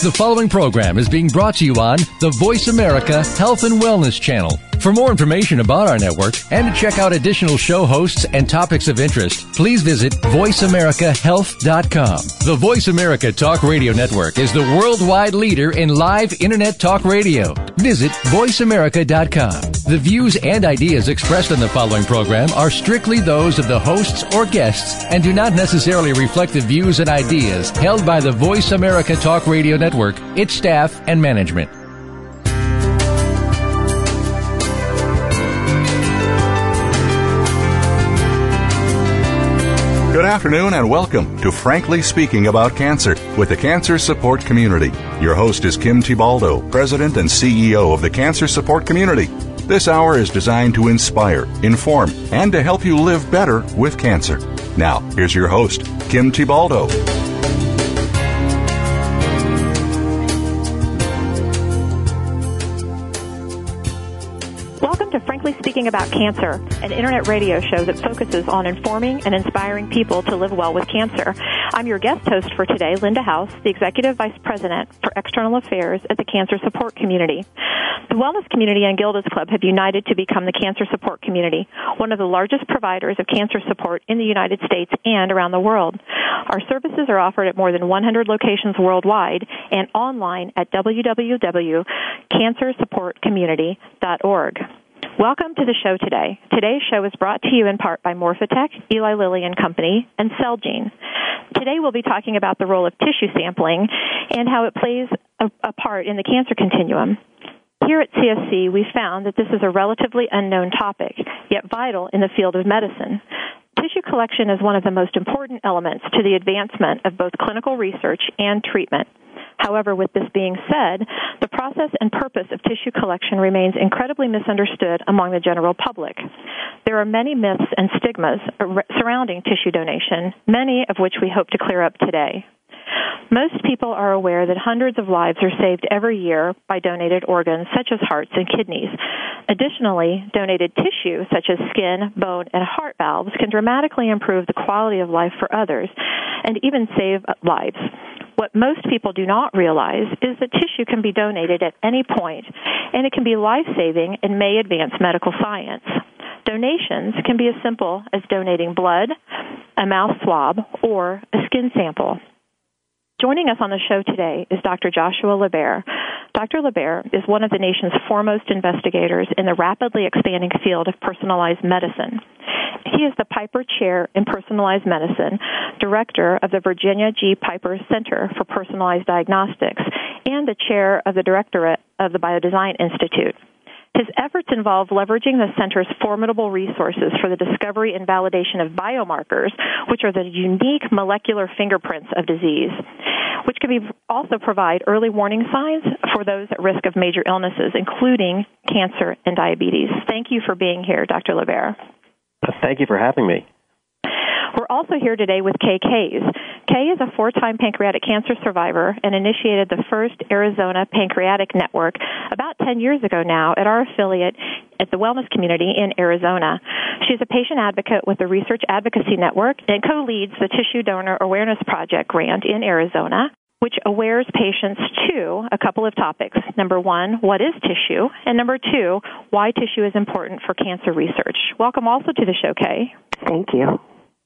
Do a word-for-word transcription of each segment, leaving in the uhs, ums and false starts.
The following program is being brought to you on the Voice America Health and Wellness Channel. For more information about our network and to check out additional show hosts and topics of interest, please visit voice america health dot com. The Voice America Talk Radio Network is the worldwide leader in live Internet talk radio. Visit voice america dot com. The views and ideas expressed on the following program are strictly those of the hosts or guests and do not necessarily reflect the views and ideas held by the Voice America Talk Radio Network, its staff, and management. Good afternoon and welcome to Frankly Speaking About Cancer with the Cancer Support Community. Your host is Kim Tibaldo, President and C E O of the Cancer Support Community. This hour is designed to inspire, inform, and to help you live better with cancer. Now, here's your host, Kim Tibaldo. Welcome to Frankly Speaking About Cancer, an internet radio show that focuses on informing and inspiring people to live well with cancer. I'm your guest host for today, Linda House, the Executive Vice President for External Affairs at the Cancer Support Community. The Wellness Community and Gilda's Club have united to become the Cancer Support Community, one of the largest providers of cancer support in the United States and around the world. Our services are offered at more than one hundred locations worldwide and online at w w w dot cancer support community dot org. Welcome to the show today. Today's show is brought to you in part by Morphotek, Eli Lilly and Company, and Celgene. Today we'll be talking about the role of tissue sampling and how it plays a, a part in the cancer continuum. Here at C S C, we found that this is a relatively unknown topic, yet vital in the field of medicine. Tissue collection is one of the most important elements to the advancement of both clinical research and treatment. However, with this being said, the process and purpose of tissue collection remains incredibly misunderstood among the general public. There are many myths and stigmas surrounding tissue donation, many of which we hope to clear up today. Most people are aware that hundreds of lives are saved every year by donated organs such as hearts and kidneys. Additionally, donated tissue such as skin, bone, and heart valves can dramatically improve the quality of life for others and even save lives. What most people do not realize is that tissue can be donated at any point, and it can be life-saving and may advance medical science. Donations can be as simple as donating blood, a mouth swab, or a skin sample. Joining us on the show today is Doctor Joshua LaBaer. Doctor LaBaer is one of the nation's foremost investigators in the rapidly expanding field of personalized medicine. He is the Piper Chair in Personalized Medicine, Director of the Virginia G. Piper Center for Personalized Diagnostics, and the Chair of the Directorate of the Biodesign Institute. His efforts involve leveraging the center's formidable resources for the discovery and validation of biomarkers, which are the unique molecular fingerprints of disease, which can be also provide early warning signs for those at risk of major illnesses, including cancer and diabetes. Thank you for being here, Doctor LaBaer. Thank you for having me. We're also here today with Kay Kays. Kay is a four-time pancreatic cancer survivor and initiated the first Arizona Pancreatic Network about ten years ago now at our affiliate at the Wellness Community in Arizona. She's a patient advocate with the Research Advocacy Network and co-leads the Tissue Donor Awareness Project grant in Arizona, which awares patients to a couple of topics. Number one, what is tissue? And number two, why tissue is important for cancer research. Welcome also to the show, Kay. Thank you.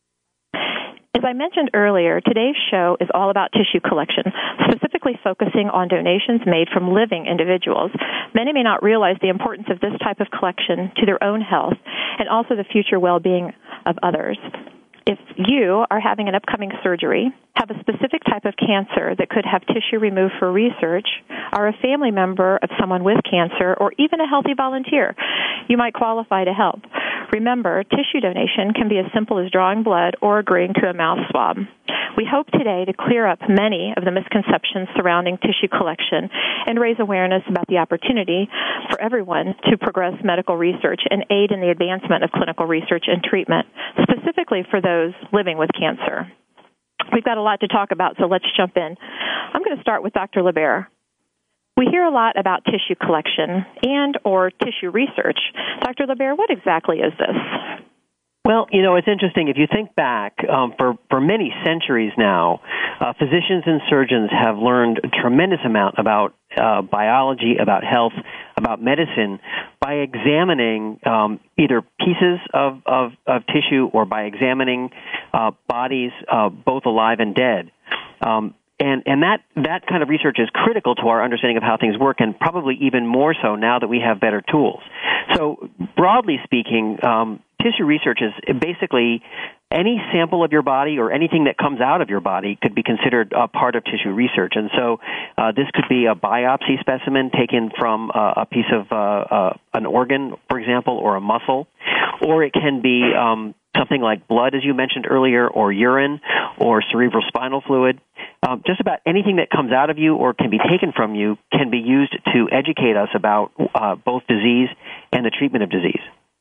As I mentioned earlier, today's show is all about tissue collection, specifically focusing on donations made from living individuals. Many may not realize the importance of this type of collection to their own health and also the future well-being of others. If you are having an upcoming surgery, have a specific type of cancer that could have tissue removed for research, are a family member of someone with cancer, or even a healthy volunteer, you might qualify to help. Remember, tissue donation can be as simple as drawing blood or agreeing to a mouth swab. We hope today to clear up many of the misconceptions surrounding tissue collection and raise awareness about the opportunity for everyone to progress medical research and aid in the advancement of clinical research and treatment, specifically for those living with cancer. We've got a lot to talk about, so let's jump in. I'm going to start with Doctor LaBaer. We hear a lot about tissue collection and or tissue research. Doctor LaBaer, what exactly is this? Well, you know, it's interesting. If you think back, um, for, for many centuries now, uh, physicians and surgeons have learned a tremendous amount about uh, biology, about health, about medicine by examining um, either pieces of, of, of tissue or by examining uh, bodies, uh, both alive and dead. Um, And, and that, that kind of research is critical to our understanding of how things work, and probably even more so now that we have better tools. So broadly speaking, um, tissue research is basically any sample of your body or anything that comes out of your body could be considered a part of tissue research. And so uh, this could be a biopsy specimen taken from uh, a piece of uh, uh, an organ, for example, or a muscle, or it can be um, something like blood, as you mentioned earlier, or urine, or cerebral spinal fluid. Um, just about anything that comes out of you or can be taken from you can be used to educate us about uh, both disease and the treatment of disease.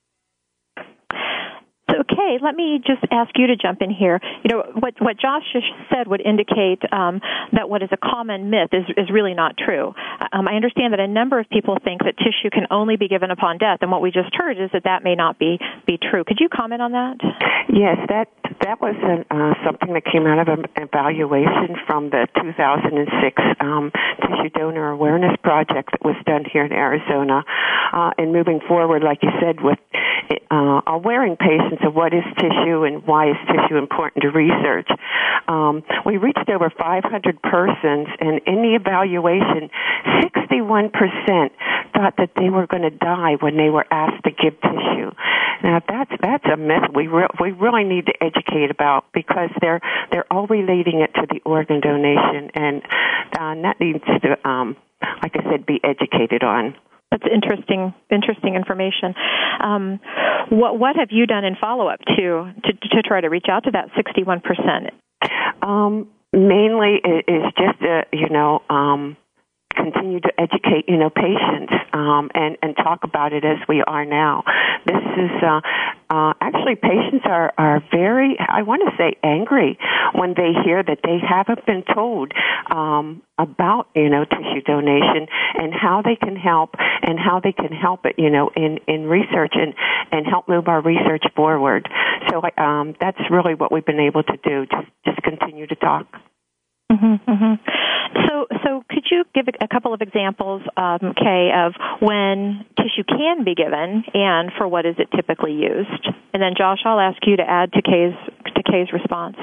Okay, let me just ask you to jump in here. You know, what, what Josh just said would indicate um, that what is a common myth is, is really not true. Um, I understand that a number of people think that tissue can only be given upon death, and what we just heard is that that may not be, be true. Could you comment on that? Yes, that that was an, uh, something that came out of an evaluation from the two thousand six um, Tissue Donor Awareness Project that was done here in Arizona. Uh, and moving forward, like you said, with uh, awareing patients of what is tissue and why is tissue important to research. Um, we reached over five hundred persons, and in the evaluation, sixty-one percent thought that they were going to die when they were asked to give tissue. Now, that's that's a myth we re- we really need to educate about, because they're they're all relating it to the organ donation, and uh, that needs to, um, like I said, be educated on. That's interesting, interesting information. Um, what what have you done in follow-up to, to to try to reach out to that sixty-one percent? Um, mainly, is just uh, you know. Um, continue to educate, you know, patients um, and, and talk about it as we are now. This is, uh, uh, actually, patients are, are very, I want to say, angry when they hear that they haven't been told um, about, you know, tissue donation and how they can help and how they can help it, you know, in, in research and, and help move our research forward. So um, that's really what we've been able to do, just, just continue to talk. Mm-hmm, mm-hmm. So, so could you give a couple of examples, um, Kay, of when tissue can be given and for what is it typically used? And then, Josh, I'll ask you to add to Kay's to Kay's response.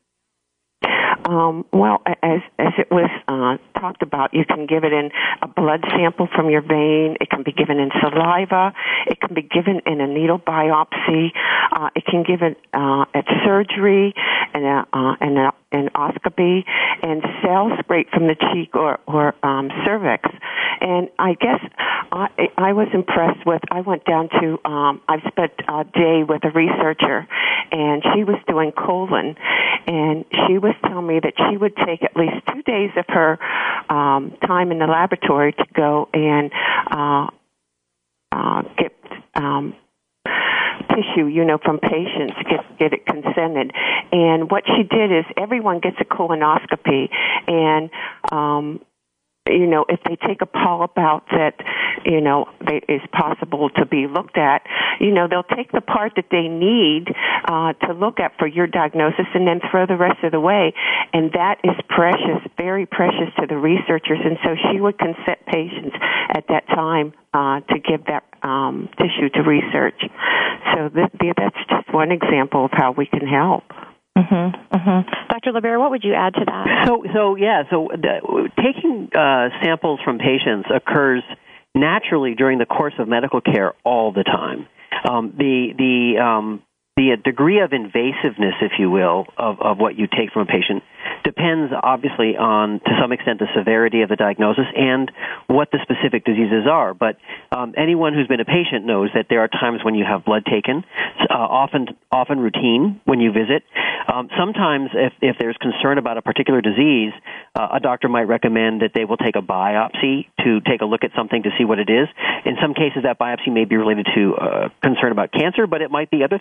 Um, well, as as it was uh, talked about, you can give it in a blood sample from your vein. It can be given in saliva. It can be given in a needle biopsy. Uh, it can give it uh, at surgery and a, uh, and a endoscopy, and cells scraped from the cheek or, or um, cervix. And I guess I, I was impressed with, I went down to, um, I've spent a day with a researcher, and she was doing colon, and she was telling me that she would take at least two days of her um, time in the laboratory to go and uh, uh, get um tissue, you know, from patients, get get it consented. And what she did is everyone gets a colonoscopy, and um, you know, if they take a polyp out that, you know, they, is possible to be looked at, you know, they'll take the part that they need uh, to look at for your diagnosis and then throw the rest of the way. And that is precious, very precious to the researchers. And so she would consent patients at that time uh, to give that um, tissue to research. So th- that's just one example of how we can help. Mm-hmm, mm-hmm. Doctor LeBaire, what would you add to that? So, so yeah, so the, taking uh, samples from patients occurs naturally during the course of medical care all the time. Um, the the um, the degree of invasiveness, if you will, of, of what you take from a patient depends obviously on, to some extent, the severity of the diagnosis and what the specific diseases are. But um, anyone who's been a patient knows that there are times when you have blood taken, uh, often often routine when you visit. Um, sometimes, if, if there's concern about a particular disease, uh, a doctor might recommend that they will take a biopsy to take a look at something to see what it is. In some cases, that biopsy may be related to uh, concern about cancer, but it might be other things like infection.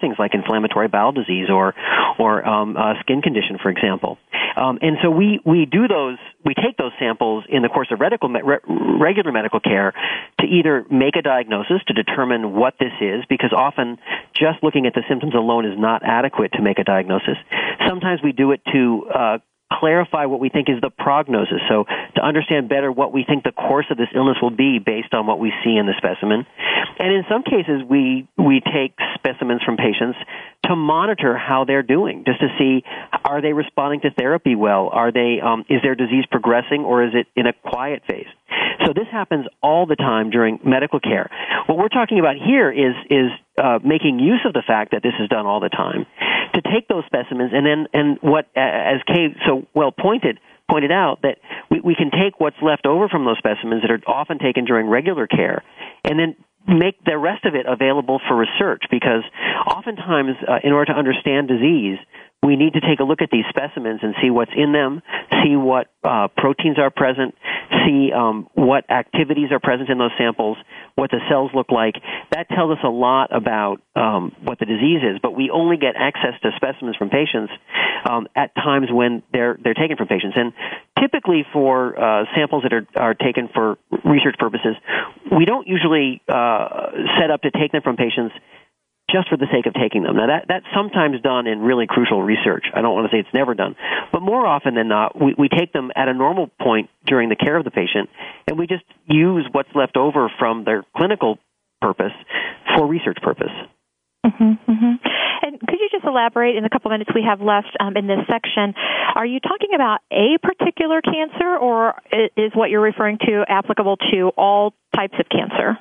inflammatory bowel disease or or um, a skin condition, for example. Um, and so we, we do those, we take those samples in the course of medical, re, regular medical care to either make a diagnosis to determine what this is, because often just looking at the symptoms alone is not adequate to make a diagnosis. Sometimes we do it to uh, clarify what we think is the prognosis, so to understand better what we think the course of this illness will be based on what we see in the specimen. And in some cases, we we take specimens from patients to monitor how they're doing, just to see, are they responding to therapy well? Are they um, is their disease progressing, or is it in a quiet phase? So this happens all the time during medical care. What we're talking about here is is uh, making use of the fact that this is done all the time to take those specimens and then and what, as Kay so well pointed pointed out, that we, we can take what's left over from those specimens that are often taken during regular care and then make the rest of it available for research, because oftentimes uh, in order to understand disease, we need to take a look at these specimens and see what's in them, see what uh, proteins are present, see um, what activities are present in those samples, what the cells look like. That tells us a lot about um, what the disease is, but we only get access to specimens from patients um, at times when they're they're taken from patients. And typically for uh, samples that are, are taken for research purposes, we don't usually uh, set up to take them from patients just for the sake of taking them. Now, that, that's sometimes done in really crucial research. I don't want to say it's never done. But more often than not, we, we take them at a normal point during the care of the patient, and we just use what's left over from their clinical purpose for research purpose. Mm-hmm, mm-hmm. And could you just elaborate in the couple minutes we have left um, in this section? Are you talking about a particular cancer, or is what you're referring to applicable to all types of cancer?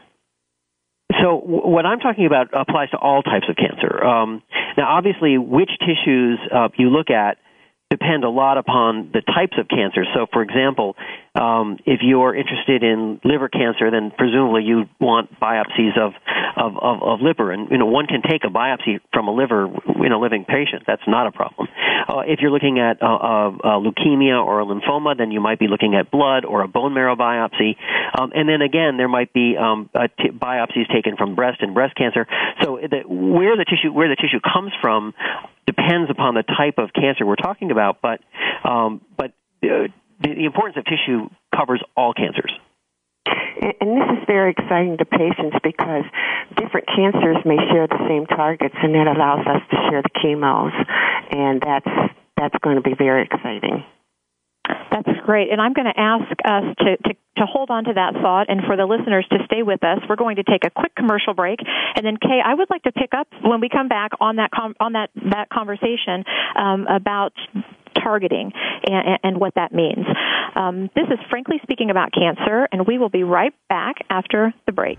So w- what I'm talking about applies to all types of cancer. Um, now, obviously, which tissues uh, you look at depend a lot upon the types of cancer. So, for example, um, if you're interested in liver cancer, then presumably you want biopsies of, of, of, of liver. And, you know, one can take a biopsy from a liver in a living patient. That's not a problem. Uh, if you're looking at uh, uh, uh, leukemia or a lymphoma, then you might be looking at blood or a bone marrow biopsy. Um, and then, again, there might be um, uh, t- biopsies taken from breast and breast cancer. So the, where the tissue where the tissue comes from depends upon the type of cancer we're talking about, but um, but uh, the, the importance of tissue covers all cancers. And this is very exciting to patients because different cancers may share the same targets, and that allows us to share the chemos, and that's that's going to be very exciting. That's great. And I'm going to ask us to, to, to hold on to that thought and for the listeners to stay with us. We're going to take a quick commercial break. And then, Kay, I would like to pick up when we come back on that com- on that, that conversation um, about targeting and, and what that means. Um, this is Frankly Speaking About Cancer, and we will be right back after the break.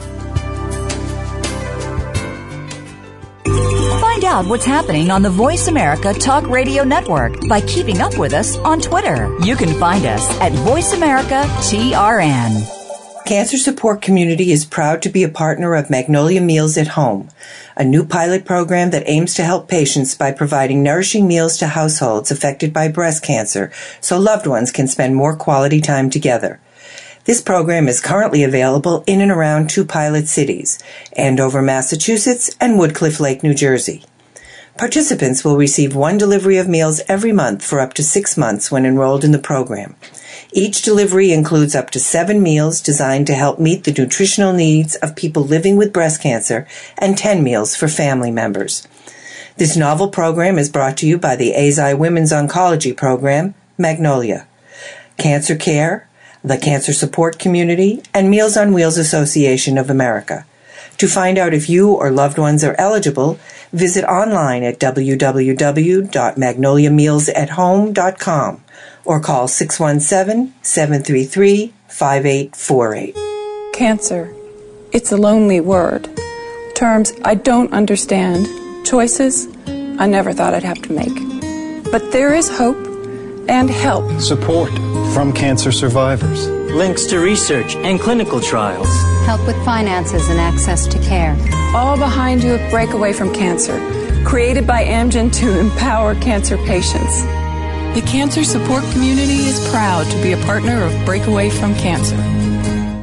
Find out what's happening on the Voice America Talk Radio Network by keeping up with us on Twitter. You can find us at Voice America T R N. Cancer Support Community is proud to be a partner of Magnolia Meals at Home, a new pilot program that aims to help patients by providing nourishing meals to households affected by breast cancer so loved ones can spend more quality time together. This program is currently available in and around two pilot cities, Andover, Massachusetts, and Woodcliff Lake, New Jersey. Participants will receive one delivery of meals every month for up to six months when enrolled in the program. Each delivery includes up to seven meals designed to help meet the nutritional needs of people living with breast cancer and ten meals for family members. This novel program is brought to you by the A Z I Women's Oncology Program, Magnolia, Cancer Care, the Cancer Support Community, and Meals on Wheels Association of America. To find out if you or loved ones are eligible, visit online at w w w dot magnolia meals at home dot com or call six one seven, seven three three, five eight four eight. Cancer. It's a lonely word. Terms I don't understand. Choices I never thought I'd have to make. But there is hope and help. Support from cancer survivors. Links to research and clinical trials. Help with finances and access to care. All behind you at Breakaway from Cancer, created by Amgen to empower cancer patients. The Cancer Support Community is proud to be a partner of Breakaway from Cancer.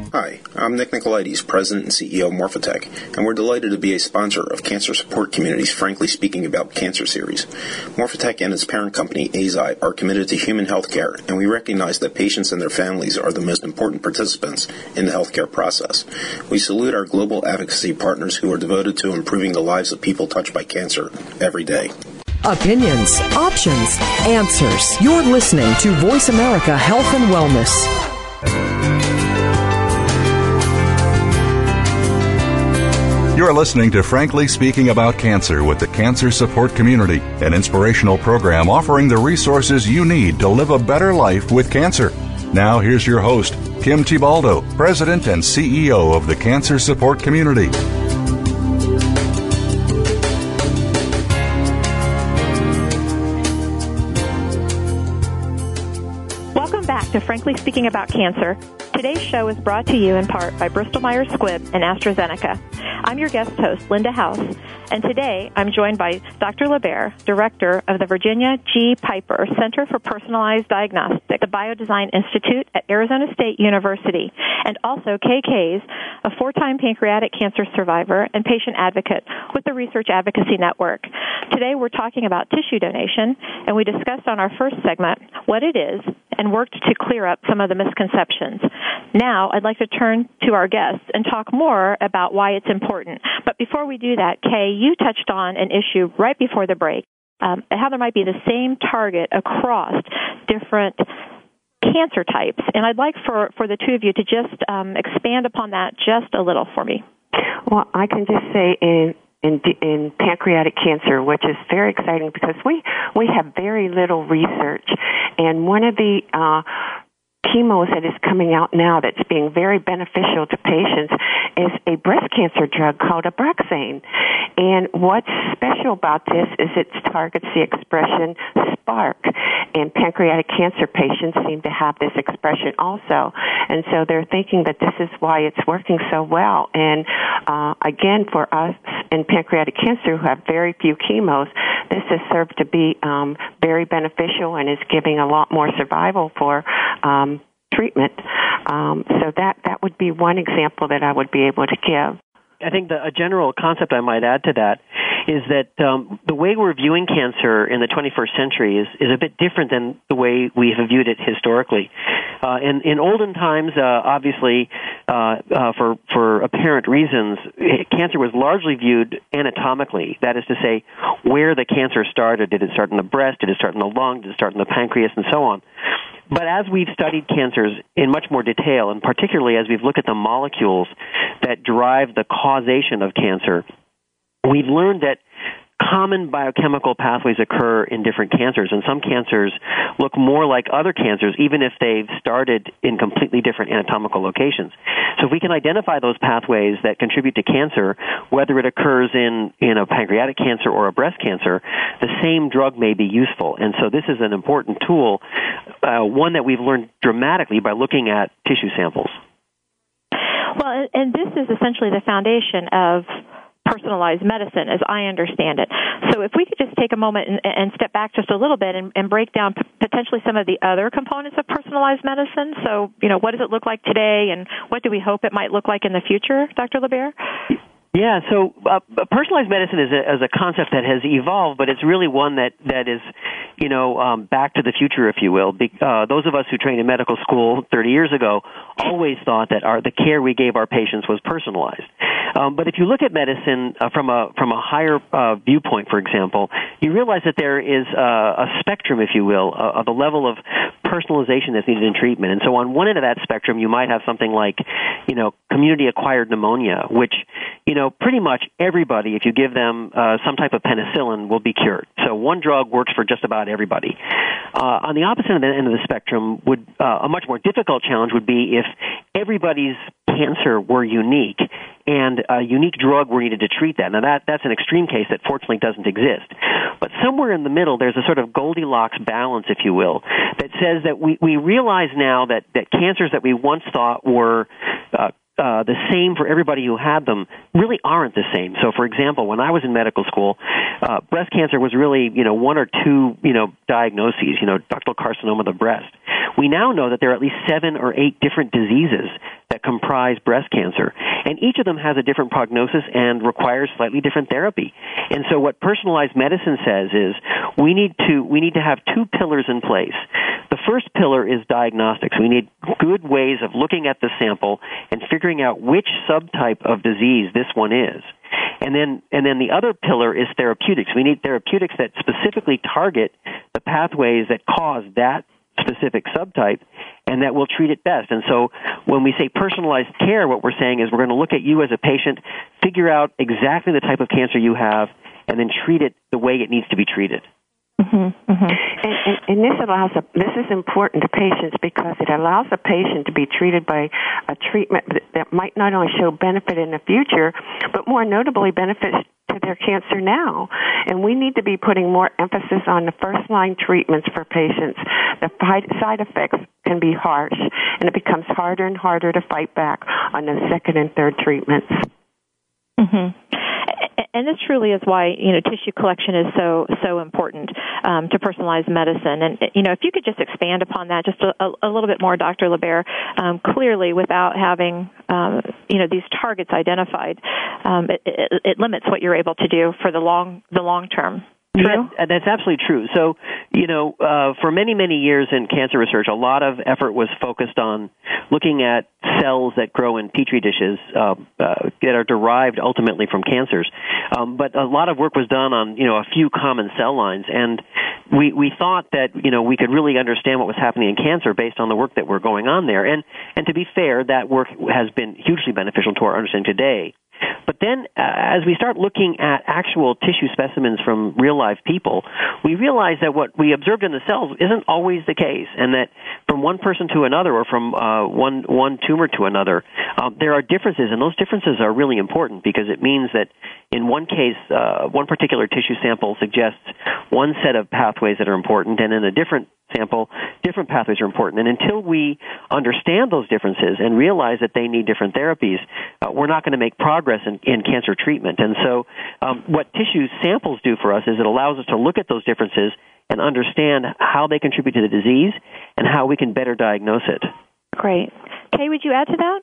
Hi, I'm Nick Nicolaides, President and C E O of Morphotek, and we're delighted to be a sponsor of Cancer Support Community's Frankly Speaking About Cancer series. Morphotek and its parent company, Eisai, are committed to human health care, and we recognize that patients and their families are the most important participants in the healthcare process. We salute our global advocacy partners who are devoted to improving the lives of people touched by cancer every day. Opinions, options, answers. You're listening to Voice America Health and Wellness. You're listening to Frankly Speaking About Cancer with the Cancer Support Community, an inspirational program offering the resources you need to live a better life with cancer. Now here's your host, Kim Thiboldeaux, President and C E O of the Cancer Support Community. Welcome back to Frankly Speaking About Cancer. Today's show is brought to you in part by Bristol Myers Squibb and AstraZeneca. I'm your guest host, Linda House, and today I'm joined by Doctor LaBear, Director of the Virginia G. Piper Center for Personalized Diagnostics, the Biodesign Institute at Arizona State University, and also Kay Kays, a four-time pancreatic cancer survivor and patient advocate with the Research Advocacy Network. Today we're talking about tissue donation, and we discussed on our first segment what it is and worked to clear up some of the misconceptions. Now I'd like to turn to our guests and talk more about why it's important. But before we do that, Kay, you touched on an issue right before the break, um, how there might be the same target across different cancer types. And I'd like for, for the two of you to just um, expand upon that just a little for me. Well, I can just say in In, in pancreatic cancer, which is very exciting because we, we have very little research. And one of the uh, chemos that is coming out now that's being very beneficial to patients is a breast cancer drug called Abraxane. And what's special about this is it targets the expression SPARC, and pancreatic cancer patients seem to have this expression also. And so they're thinking that this is why it's working so well. And uh, again, for us in pancreatic cancer who have very few chemos, this has served to be um, very beneficial and is giving a lot more survival for um, treatment. Um, so that, that would be one example that I would be able to give. I think the, a general concept I might add to that is that um, the way we're viewing cancer in the twenty-first century is, is a bit different than the way we have viewed it historically. Uh, in, in olden times, uh, obviously, uh, uh, for, for apparent reasons, cancer was largely viewed anatomically. That is to say, where the cancer started. Did it start in the breast? Did it start in the lung? Did it start in the pancreas? And so on. But as we've studied cancers in much more detail, and particularly as we've looked at the molecules that drive the causation of cancer, we've learned that common biochemical pathways occur in different cancers, and some cancers look more like other cancers, even if they've started in completely different anatomical locations. So if we can identify those pathways that contribute to cancer, whether it occurs in, in a pancreatic cancer or a breast cancer, the same drug may be useful. And so this is an important tool, uh, one that we've learned dramatically by looking at tissue samples. Well, and this is essentially the foundation of personalized medicine, as I understand it. So if we could just take a moment and, and step back just a little bit and, and break down p- potentially some of the other components of personalized medicine. So, you know, what does it look like today, and what do we hope it might look like in the future, Doctor LaBear? Yeah, so uh, personalized medicine is a, is a concept that has evolved, but it's really one that, that is, you know, um, back to the future, if you will. Be, uh, those of us who trained in medical school thirty years ago always thought that our, the care we gave our patients was personalized. Um, but if you look at medicine uh, from a from a higher uh, viewpoint, for example, you realize that there is uh, a spectrum, if you will, uh, of the level of personalization that's needed in treatment. And so on one end of that spectrum, you might have something like, you know, community-acquired pneumonia, which, you know, pretty much everybody, if you give them uh, some type of penicillin, will be cured. So one drug works for just about everybody. Uh, on the opposite end of the spectrum, would uh, a much more difficult challenge would be if everybody's cancer were unique and a unique drug were needed to treat that. Now, that, that's an extreme case that fortunately doesn't exist. But somewhere in the middle, there's a sort of Goldilocks balance, if you will, that says that we, we realize now that, that cancers that we once thought were uh, Uh, the same for everybody who had them really aren't the same. So, for example, when I was in medical school, uh, breast cancer was really, you know, one or two, you know, diagnoses, you know, ductal carcinoma of the breast. We now know that there are at least seven or eight different diseases that that comprise breast cancer. And each of them has a different prognosis and requires slightly different therapy. And so what personalized medicine says is we need to we need to have two pillars in place. The first pillar is diagnostics. We need good ways of looking at the sample and figuring out which subtype of disease this one is. And then and then the other pillar is therapeutics. We need therapeutics that specifically target the pathways that cause that specific subtype and that will treat it best. And so when we say personalized care, what we're saying is we're going to look at you as a patient, figure out exactly the type of cancer you have, and then treat it the way it needs to be treated. Mm-hmm, mm-hmm. And, and, and this allows a, this is important to patients because it allows a patient to be treated by a treatment that might not only show benefit in the future, but more notably benefits to their cancer now. And we need to be putting more emphasis on the first-line treatments for patients. The side effects can be harsh, and it becomes harder and harder to fight back on the second and third treatments. Mm-hmm. And this truly is why, you know, tissue collection is so so important um, to personalized medicine. And, you know, if you could just expand upon that just a, a little bit more, Doctor LaBaer, um, clearly without having, um, you know, these targets identified, um, it, it, it limits what you're able to do for the long the long term. True? That, that's absolutely true. So, you know, uh, for many, many years in cancer research, a lot of effort was focused on looking at cells that grow in petri dishes uh, uh, that are derived ultimately from cancers. Um, but a lot of work was done on, you know, a few common cell lines. And we, we thought that, you know, we could really understand what was happening in cancer based on the work that were going on there. And, and to be fair, that work has been hugely beneficial to our understanding today. But then uh, as we start looking at actual tissue specimens from real-life people, we realize that what we observed in the cells isn't always the case, and that from one person to another or from uh, one one tumor to another, um, there are differences, and those differences are really important because it means that in one case, uh, one particular tissue sample suggests one set of pathways that are important, and in a different sample, different pathways are important. And until we understand those differences and realize that they need different therapies, uh, we're not going to make progress in, in cancer treatment. And so um, what tissue samples do for us is it allows us to look at those differences and understand how they contribute to the disease and how we can better diagnose it. Great. Kay, would you add to that?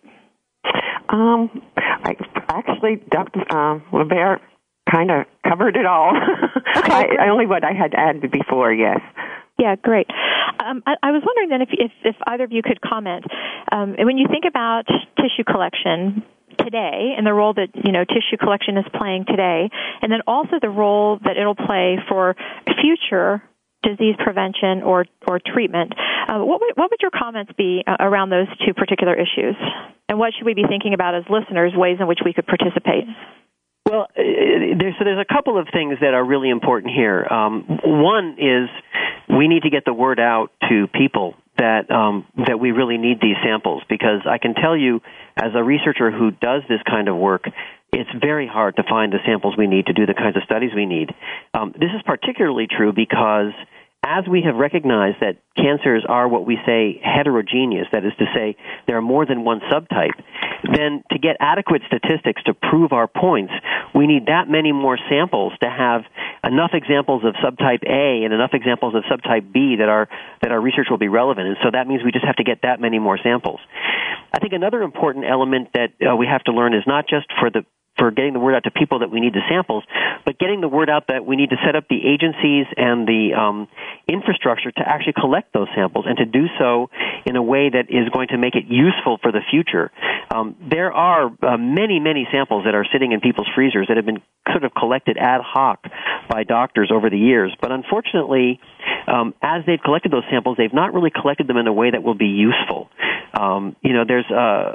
Um, I, actually, Doctor Um, LaBaer kind of covered it all. Okay. I, only what I had added before, yes. Yeah, great. Um, I, I was wondering then if, if, if either of you could comment. Um, when you think about tissue collection today and the role that, you know, tissue collection is playing today, and then also the role that it'll play for future disease prevention or, or treatment, uh, what, would, what would your comments be uh, around those two particular issues? And what should we be thinking about as listeners, ways in which we could participate? Well, there's, so there's a couple of things that are really important here. Um, one is we need to get the word out to people that um, that we really need these samples, because I can tell you, as a researcher who does this kind of work, it's very hard to find the samples we need to do the kinds of studies we need. Um, this is particularly true because as we have recognized that cancers are what we say heterogeneous, that is to say there are more than one subtype, then to get adequate statistics to prove our points, we need that many more samples to have enough examples of subtype A and enough examples of subtype B that our that our research will be relevant. And so that means we just have to get that many more samples. I think another important element that uh, we have to learn is not just for the for getting the word out to people that we need the samples, but getting the word out that we need to set up the agencies and the um, infrastructure to actually collect those samples, and to do so in a way that is going to make it useful for the future. Um, there are uh, many, many samples that are sitting in people's freezers that have been sort of collected ad hoc by doctors over the years, but unfortunately, um, as they've collected those samples, they've not really collected them in a way that will be useful. Um, you know, there's uh,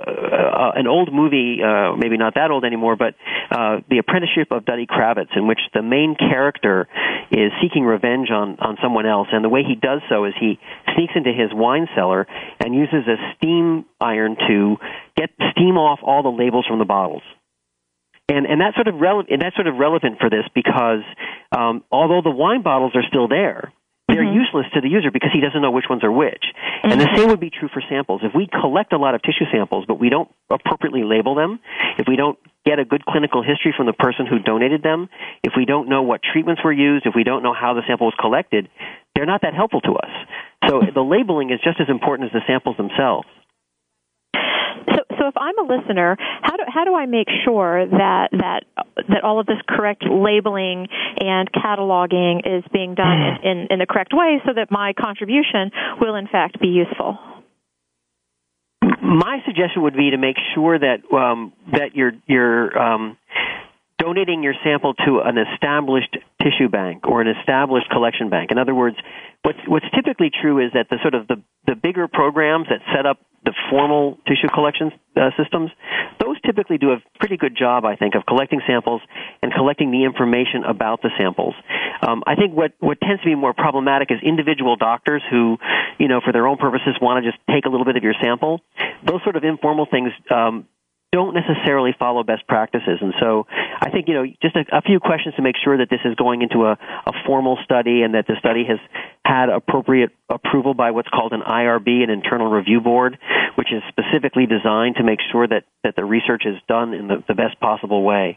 uh, an old movie, uh, maybe not that old anymore, but uh, The Apprenticeship of Duddy Kravitz, in which the main character is seeking revenge on, on someone else, and the way he does so is he sneaks into his wine cellar and uses a steam iron to get steam off all the labels from the bottles. And, and that's sort of rele- and that's sort of relevant for this because um, although the wine bottles are still there, they're mm-hmm. useless to the user because he doesn't know which ones are which. Mm-hmm. And the same would be true for samples. If we collect a lot of tissue samples, but we don't appropriately label them, if we don't get a good clinical history from the person who donated them, if we don't know what treatments were used, if we don't know how the sample was collected, they're not that helpful to us. So the labeling is just as important as the samples themselves. So, so if I'm a listener, how do how do I make sure that that that all of this correct labeling and cataloging is being done in, in, in the correct way, so that my contribution will in fact be useful? My suggestion would be to make sure that um, that you're you're um, donating your sample to an established tissue bank or an established collection bank. In other words, what's what's typically true is that the sort of the, the bigger programs that set up the formal tissue collection uh, systems, those typically do a pretty good job, I think, of collecting samples and collecting the information about the samples. Um, I think what, what tends to be more problematic is individual doctors who, you know, for their own purposes want to just take a little bit of your sample. Those sort of informal things um, don't necessarily follow best practices. And so I think, you know, just a, a few questions to make sure that this is going into a, a formal study and that the study has had appropriate approval by what's called an I R B, an internal review board, which is specifically designed to make sure that, that the research is done in the, the best possible way.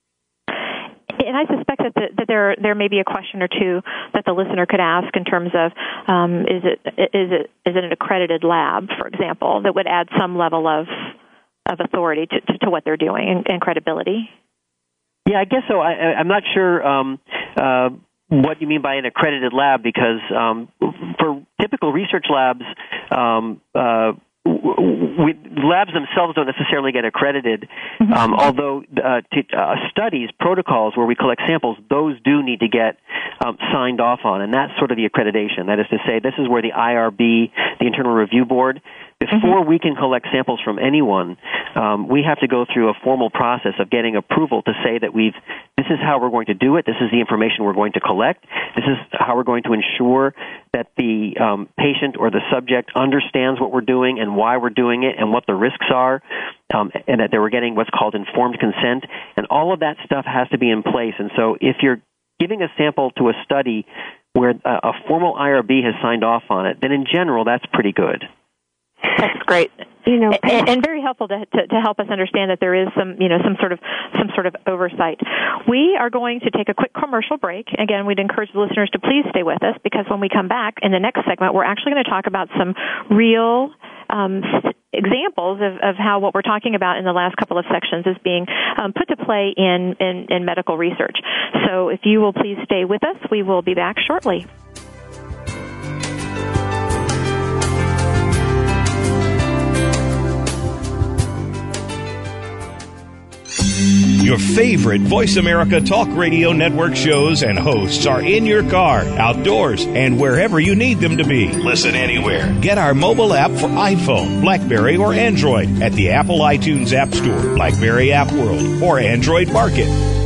And I suspect that, the, that there there may be a question or two that the listener could ask in terms of um, is it is it is it an accredited lab, for example, that would add some level of of authority to, to, to what they're doing and, and credibility? Yeah, I guess so. I, I'm not sure um, uh, what you mean by an accredited lab, because um, for typical research labs, um, uh, we, labs themselves don't necessarily get accredited, mm-hmm. um, although uh, t- uh, studies, protocols where we collect samples, those do need to get um, signed off on, and that's sort of the accreditation. That is to say, this is where the I R B, the Internal Review Board, before mm-hmm. we can collect samples from anyone, um, we have to go through a formal process of getting approval to say that we've, this is how we're going to do it, this is the information we're going to collect, this is how we're going to ensure that the um, patient or the subject understands what we're doing and why we're doing it and what the risks are, um, and that they were getting what's called informed consent. And all of that stuff has to be in place. And so if you're giving a sample to a study where a, a formal I R B has signed off on it, then in general that's pretty good. That's great. You know, and, and very helpful to, to to help us understand that there is some, you know, some sort of some sort of oversight. We are going to take a quick commercial break. Again, we'd encourage the listeners to please stay with us, because when we come back in the next segment, we're actually going to talk about some real um, examples of, of how what we're talking about in the last couple of sections is being um, put to play in, in in medical research. So, if you will please stay with us, we will be back shortly. Your favorite Voice America Talk Radio Network shows and hosts are in your car, outdoors, and wherever you need them to be. Listen anywhere. Get our mobile app for iPhone, BlackBerry, or Android at the Apple iTunes App Store, BlackBerry App World, or Android Market.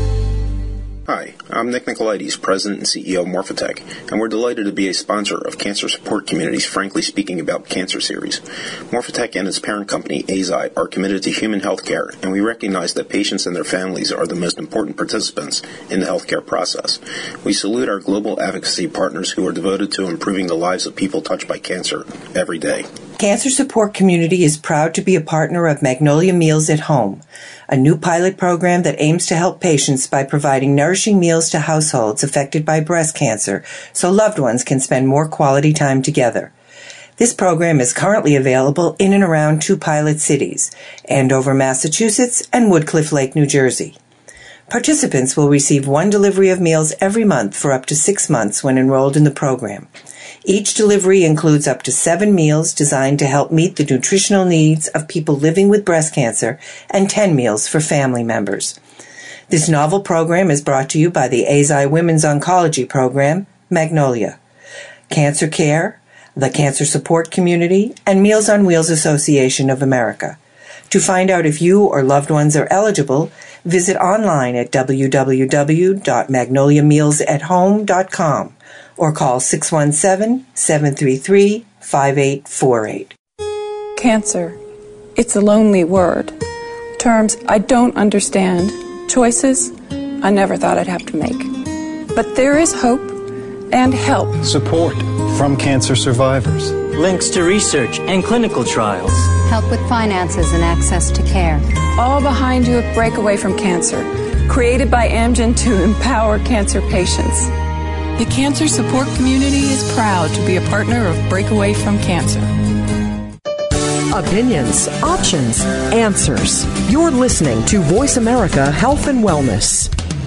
Hi, I'm Nick Nicolaides, President and C E O of Morphotek, and we're delighted to be a sponsor of Cancer Support Community's Frankly Speaking About Cancer series. Morphotek and its parent company, Eisai, are committed to human health care, and we recognize that patients and their families are the most important participants in the healthcare process. We salute our global advocacy partners who are devoted to improving the lives of people touched by cancer every day. Cancer Support Community is proud to be a partner of Magnolia Meals at Home, a new pilot program that aims to help patients by providing nourishing meals to households affected by breast cancer so loved ones can spend more quality time together. This program is currently available in and around two pilot cities, Andover, Massachusetts, and Woodcliff Lake, New Jersey. Participants will receive one delivery of meals every month for up to six months when enrolled in the program. Each delivery includes up to seven meals designed to help meet the nutritional needs of people living with breast cancer and ten meals for family members. This novel program is brought to you by the Eisai Women's Oncology Program, Magnolia, Cancer Care, the Cancer Support Community, and Meals on Wheels Association of America. To find out if you or loved ones are eligible, visit online at w w w dot magnolia meals at home dot com or call six one seven, seven three three, five eight four eight. Cancer. It's a lonely word. Terms I don't understand. Choices I never thought I'd have to make. But there is hope and help. Support from cancer survivors. Links to research and clinical trials. Help with finances and access to care. All behind you at Breakaway from Cancer. Created by Amgen to empower cancer patients. The Cancer Support Community is proud to be a partner of Breakaway from Cancer. Opinions, options, answers. You're listening to Voice America Health and Wellness.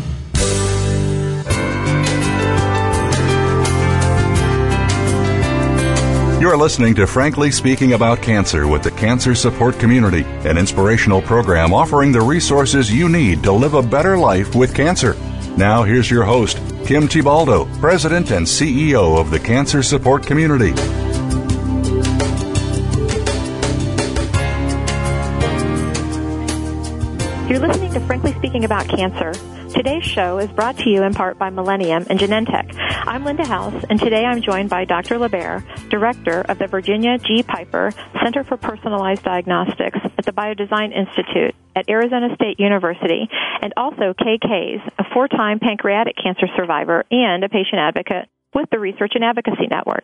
You're listening to Frankly Speaking About Cancer with the Cancer Support Community, an inspirational program offering the resources you need to live a better life with cancer. Now, here's your host, Kim Thiboldeaux, President and C E O of the Cancer Support Community. You're listening to Frankly Speaking About Cancer. Today's show is brought to you in part by Millennium and Genentech. I'm Linda House, and today I'm joined by Doctor LeBaire, Director of the Virginia G. Piper Center for Personalized Diagnostics at the Biodesign Institute at Arizona State University, and also Kay Kays, a four-time pancreatic cancer survivor and a patient advocate with the Research and Advocacy Network.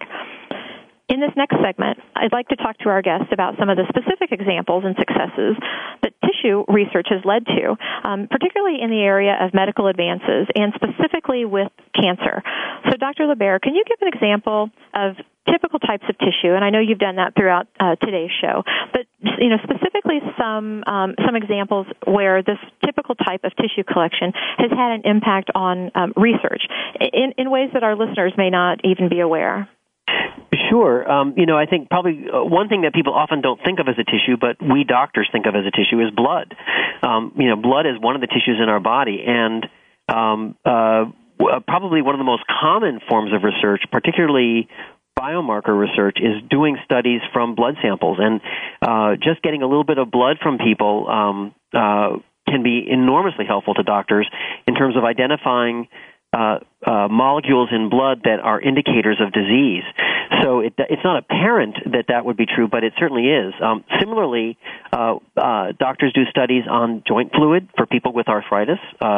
In this next segment, I'd like to talk to our guests about some of the specific examples and successes that tissue research has led to, um, particularly in the area of medical advances and specifically with cancer. So, Doctor LeBaire, can you give an example of typical types of tissue? And I know you've done that throughout uh, today's show, but you know specifically some um, some examples where this typical type of tissue collection has had an impact on um, research in, in ways that our listeners may not even be aware. Sure. Um, you know, I think probably uh, one thing that people often don't think of as a tissue, but we doctors think of as a tissue, is blood. Um, you know, blood is one of the tissues in our body, and um, uh, probably one of the most common forms of research, particularly biomarker research, is doing studies from blood samples. And uh, just getting a little bit of blood from people um, uh, can be enormously helpful to doctors in terms of identifying Uh, uh, molecules in blood that are indicators of disease. So it, it's not apparent that that would be true, but it certainly is. Um, similarly, uh, uh, doctors do studies on joint fluid for people with arthritis,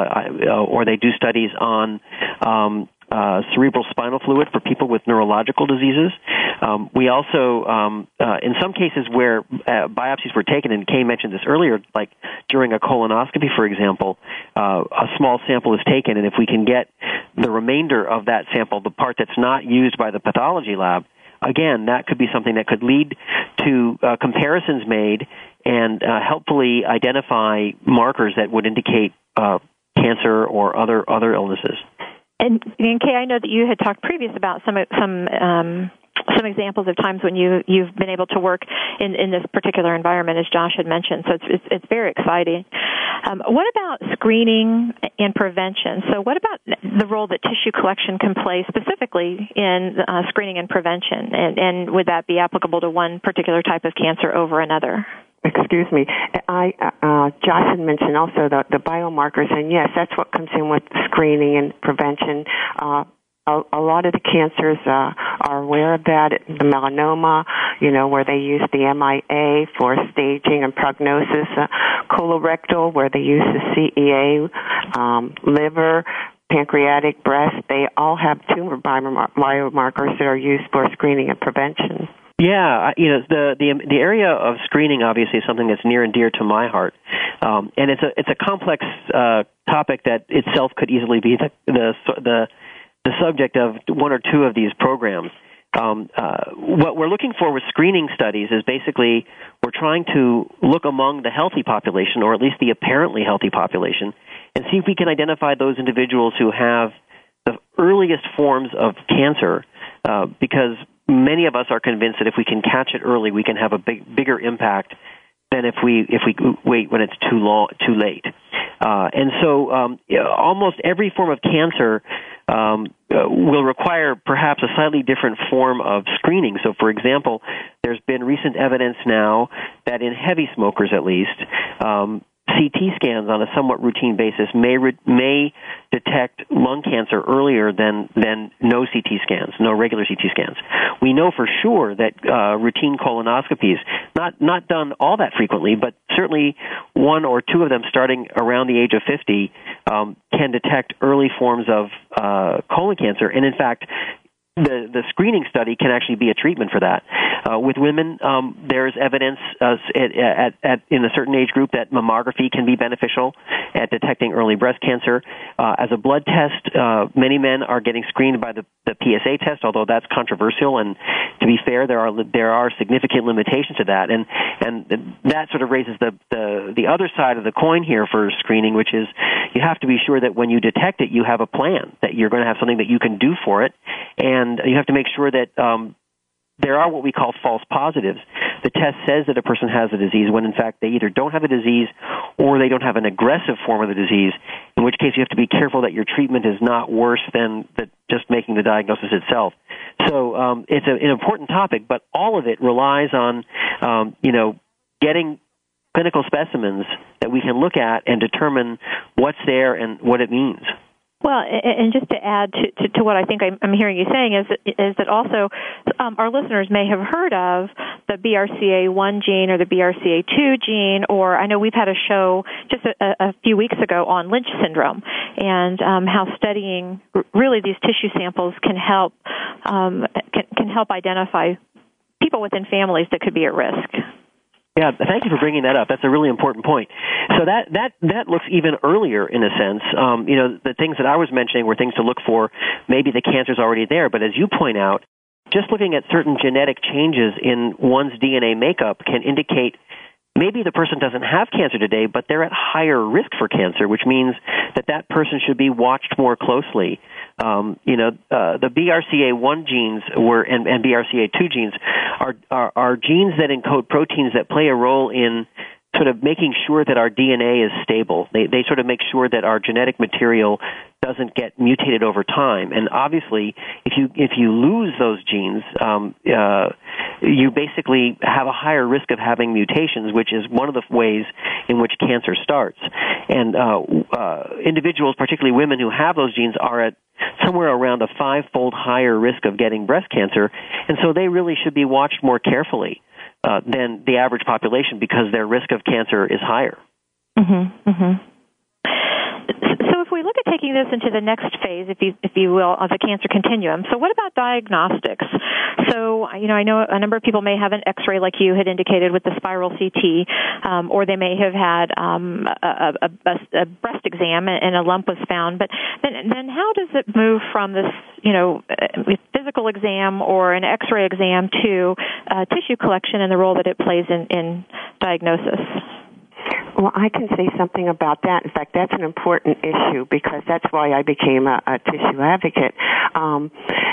uh, or they do studies on um, uh, cerebral spinal fluid for people with neurological diseases. Um, we also, um, uh, in some cases where uh, biopsies were taken, and Kay mentioned this earlier, like during a colonoscopy, for example, uh, a small sample is taken, and if we can get the remainder of that sample, the part that's not used by the pathology lab, again, that could be something that could lead to uh, comparisons made and uh, helpfully identify markers that would indicate uh, cancer or other other illnesses. And, and Kay, I know that you had talked previous about some some um, some examples of times when you you've been able to work in, in this particular environment, as Josh had mentioned. So it's it's, it's very exciting. Um, what about screening and prevention? So what about the role that tissue collection can play specifically in uh, screening and prevention? And, and would that be applicable to one particular type of cancer over another? Excuse me. I uh, Josh had mentioned also the, the biomarkers, and yes, that's what comes in with screening and prevention. Uh, a, a lot of the cancers uh, are aware of that. The melanoma, you know, where they use the M I A for staging and prognosis. Uh, colorectal, where they use the C E A. Um, liver, pancreatic, breast, they all have tumor biomarkers that are used for screening and prevention. Yeah, you know, the, the the area of screening obviously is something that's near and dear to my heart, um, and it's a it's a complex uh, topic that itself could easily be the the the, the subject of one or two of these programs. Um, uh, what we're looking for with screening studies is basically we're trying to look among the healthy population, or at least the apparently healthy population, and see if we can identify those individuals who have the earliest forms of cancer, uh, because many of us are convinced that if we can catch it early, we can have a big, bigger impact than if we if we wait when it's too long, too late. Uh, and so, um, almost every form of cancer um, uh, will require perhaps a slightly different form of screening. So, for example, there's been recent evidence now that in heavy smokers, at least, um, C T scans on a somewhat routine basis may re- may detect lung cancer earlier than than no C T scans, no regular C T scans. We know for sure that uh, routine colonoscopies, not not done all that frequently, but certainly one or two of them starting around the age of fifty, um, can detect early forms of uh, colon cancer. And in fact, the, the screening study can actually be a treatment for that. Uh, with women, um, there's evidence uh, at, at, at, in a certain age group that mammography can be beneficial at detecting early breast cancer. Uh, as a blood test, uh, many men are getting screened by the, the P S A test, although that's controversial. And to be fair, there are there are significant limitations to that. And and that sort of raises the, the, the other side of the coin here for screening, which is you have to be sure that when you detect it, you have a plan, that you're going to have something that you can do for it. And you have to make sure that um, there are what we call false positives. The test says that a person has a disease when, in fact, they either don't have a disease or they don't have an aggressive form of the disease, in which case you have to be careful that your treatment is not worse than the, just making the diagnosis itself. So um, it's a, an important topic, but all of it relies on, um, you know, getting clinical specimens that we can look at and determine what's there and what it means. Well, and just to add to, to, to what I think I'm hearing you saying is, is that also um, our listeners may have heard of the B R C A one gene or the B R C A two gene, or I know we've had a show just a, a few weeks ago on Lynch syndrome and um, how studying really these tissue samples can help um, can, can help identify people within families that could be at risk. Yeah, thank you for bringing that up. That's a really important point. So that that that looks even earlier in a sense. Um, you know, the things that I was mentioning were things to look for. Maybe the cancer's already there, but as you point out, just looking at certain genetic changes in one's D N A makeup can indicate maybe the person doesn't have cancer today, but they're at higher risk for cancer, which means that that person should be watched more closely. Um, you know, uh, the B R C A one genes were and, and B R C A two genes are, are are genes that encode proteins that play a role in sort of making sure that our D N A is stable. They they sort of make sure that our genetic material doesn't get mutated over time. And obviously, if you if you lose those genes, um, uh, you basically have a higher risk of having mutations, which is one of the ways in which cancer starts. And uh, uh, individuals, particularly women who have those genes, are at somewhere around a five-fold higher risk of getting breast cancer, and so they really should be watched more carefully uh, than the average population because their risk of cancer is higher. Mm-hmm, mm-hmm. So if we look at taking this into the next phase, if you if you will, of the cancer continuum, so what about diagnostics? So, you know, I know a number of people may have an X-ray like you had indicated with the spiral C T, um, or they may have had um, a, a, a, a breast exam and a lump was found. But then, then how does it move from this, you know, physical exam or an X-ray exam to uh, tissue collection and the role that it plays in, in diagnosis? Well, I can say something about that. In fact, that's an important issue because that's why I became a, a tissue advocate. Um,